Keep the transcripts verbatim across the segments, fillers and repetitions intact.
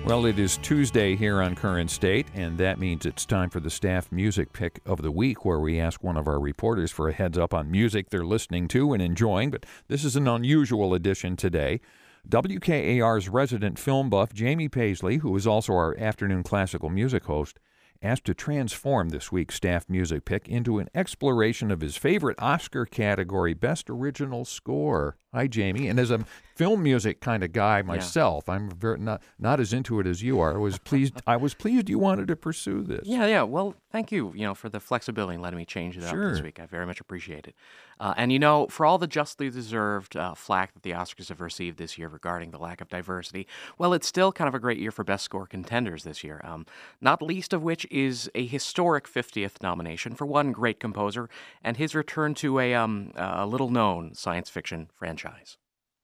Well, it is Tuesday here on Current State, and that means it's time for the staff music pick of the week, where we ask one of our reporters for a heads up on music they're listening to and enjoying. But this is an unusual edition today. W K A R's resident film buff, Jamie Paisley, who is also our afternoon classical music host, asked to transform this week's staff music pick into an exploration of his favorite Oscar category, Best Original Score. Hi, Jamie. And as a film music kind of guy myself, yeah. I'm very not not as into it as you are. I was pleased. I was pleased you wanted to pursue this. Yeah, yeah. Well, thank you. You know, for the flexibility and letting me change it Sure. up this week. I very much appreciate it. Uh, and you know, for all the justly deserved uh, flack that the Oscars have received this year regarding the lack of diversity, well, it's still kind of a great year for Best Score contenders this year. Um, not least of which is a historic fiftieth nomination for one great composer and his return to a um a little-known science fiction franchise.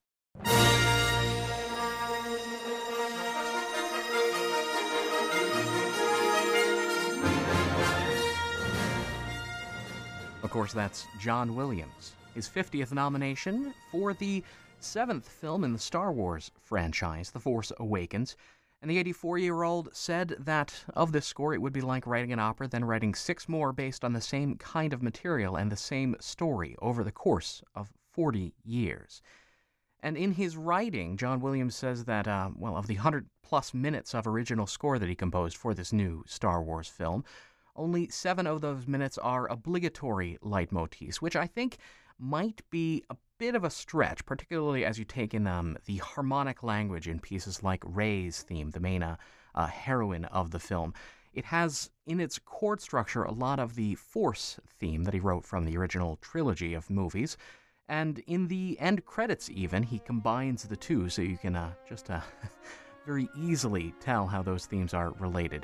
Of course, that's John Williams, his fiftieth nomination for the seventh film in the Star Wars franchise, The Force Awakens. And the eighty-four-year-old said that of this score, it would be like writing an opera, then writing six more based on the same kind of material and the same story over the course of forty years. And in his writing, John Williams says that, uh, well, of the one hundred plus minutes of original score that he composed for this new Star Wars film, only seven of those minutes are obligatory leitmotifs, which I think might be a bit of a stretch, particularly as you take in um, the harmonic language in pieces like Rey's theme, the main uh, uh, heroine of the film. It has in its chord structure a lot of the Force theme that he wrote from the original trilogy of movies. And in the end credits even, he combines the two, so you can uh, just uh, very easily tell how those themes are related.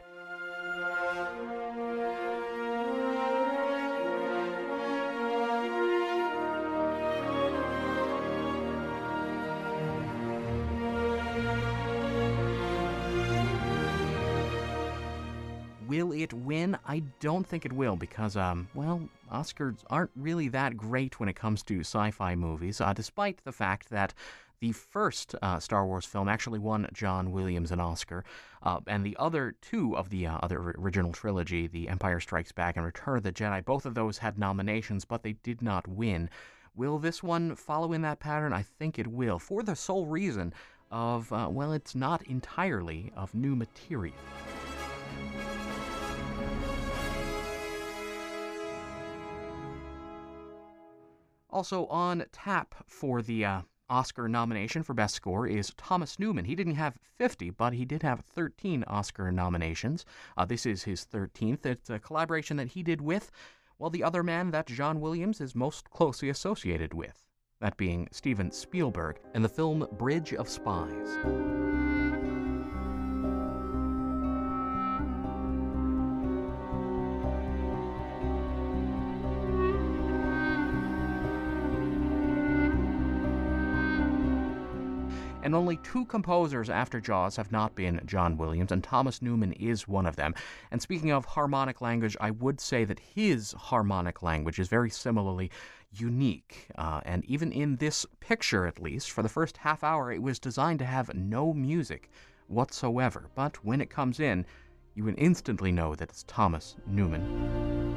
Will it win? I don't think it will because, um, well, Oscars aren't really that great when it comes to sci-fi movies, uh, despite the fact that the first uh, Star Wars film actually won John Williams an Oscar, uh, and the other two of the uh, other original trilogy, The Empire Strikes Back and Return of the Jedi, both of those had nominations, but they did not win. Will this one follow in that pattern? I think it will, for the sole reason of, uh, well, it's not entirely of new material. Also on tap for the uh, Oscar nomination for Best Score is Thomas Newman. He didn't have fifty, but he did have thirteen Oscar nominations. Uh, this is his thirteenth. It's a collaboration that he did with, well, the other man that John Williams is most closely associated with, that being Steven Spielberg, in the film Bridge of Spies. And only two composers after Jaws have not been John Williams, and Thomas Newman is one of them. And speaking of harmonic language, I would say that his harmonic language is very similarly unique. Uh, and even in this picture, at least, for the first half hour, it was designed to have no music whatsoever. But when it comes in, you can instantly know that it's Thomas Newman.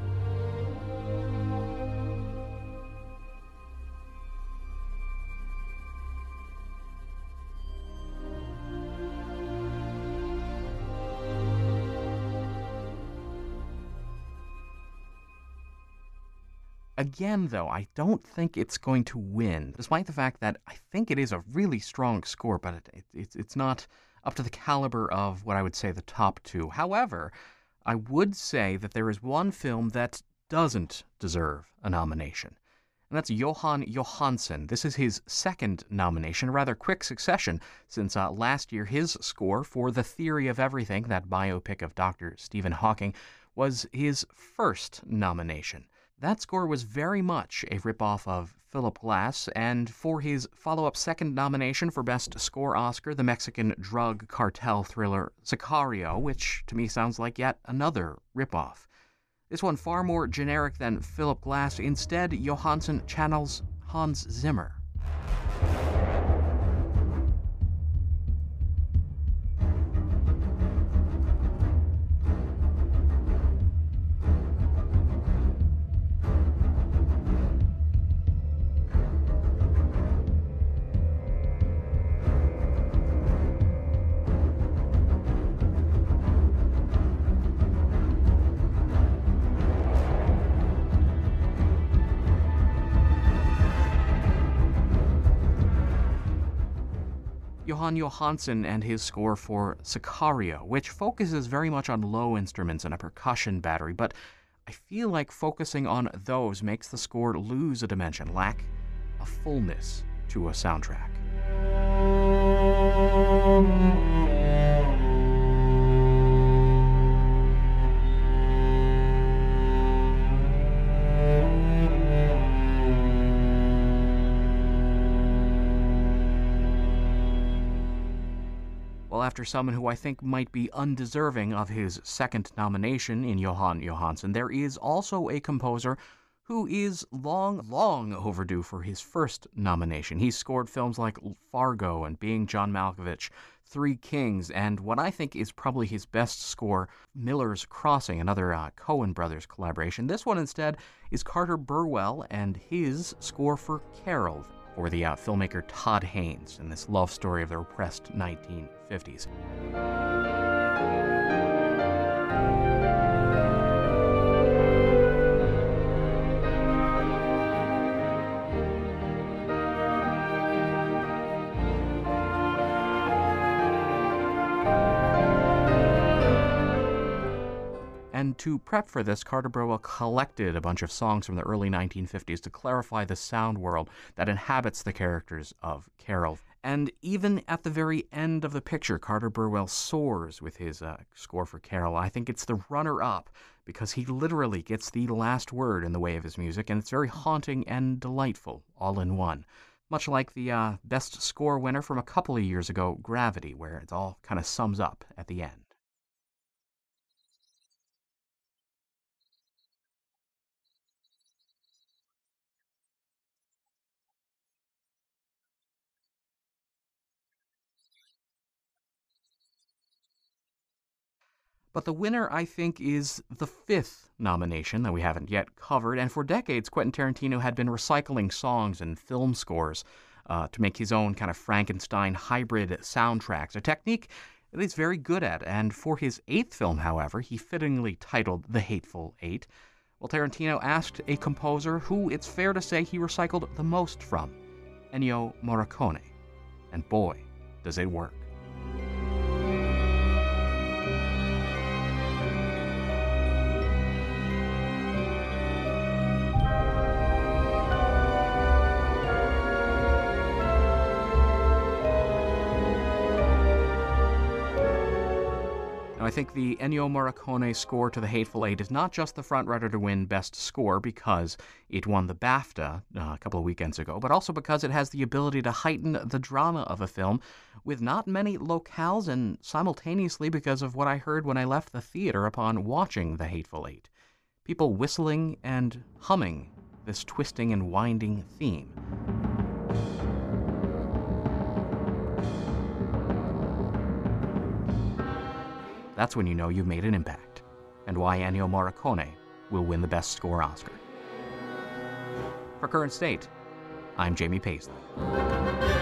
Again, though, I don't think it's going to win, despite the fact that I think it is a really strong score, but it, it, it's it's not up to the caliber of what I would say the top two. However, I would say that there is one film that doesn't deserve a nomination, and that's Jóhann Jóhannsson. This is his second nomination, a rather quick succession, since uh, last year his score for The Theory of Everything, that biopic of Doctor Stephen Hawking, was his first nomination. That score was very much a ripoff of Philip Glass, and for his follow-up second nomination for Best Score Oscar, the Mexican drug cartel thriller Sicario, which to me sounds like yet another ripoff. This one far more generic than Philip Glass. Instead, Jóhannsson channels Hans Zimmer. Johan Johansson and his score for Sicario, which focuses very much on low instruments and a percussion battery, but I feel like focusing on those makes the score lose a dimension, lack a fullness to a soundtrack. Well, after someone who I think might be undeserving of his second nomination in Johan Johansson, there is also a composer who is long, long overdue for his first nomination. He's scored films like Fargo and Being John Malkovich, Three Kings, and what I think is probably his best score, Miller's Crossing, another uh, Coen Brothers collaboration. This one instead is Carter Burwell and his score for Carol, for the uh, filmmaker Todd Haynes, in this love story of the repressed nineteen fifties. And to prep for this, Carter Burwell collected a bunch of songs from the early nineteen fifties to clarify the sound world that inhabits the characters of Carol. And even at the very end of the picture, Carter Burwell soars with his uh, score for Carol. I think it's the runner-up because he literally gets the last word in the way of his music, and it's very haunting and delightful all in one. Much like the uh, best score winner from a couple of years ago, Gravity, where it all kind of sums up at the end. But the winner, I think, is the fifth nomination that we haven't yet covered, and for decades, Quentin Tarantino had been recycling songs and film scores uh, to make his own kind of Frankenstein hybrid soundtracks, a technique that he's very good at, and for his eighth film, however, he fittingly titled The Hateful Eight. Well, Tarantino asked a composer who it's fair to say he recycled the most from, Ennio Morricone, and boy, does it work. I think the Ennio Morricone score to The Hateful Eight is not just the frontrunner to win Best Score because it won the BAFTA uh, a couple of weekends ago, but also because it has the ability to heighten the drama of a film with not many locales, and simultaneously because of what I heard when I left the theater upon watching The Hateful Eight. People whistling and humming this twisting and winding theme. That's when you know you've made an impact, and why Ennio Morricone will win the Best Score Oscar. For Current State, I'm Jamie Paisley.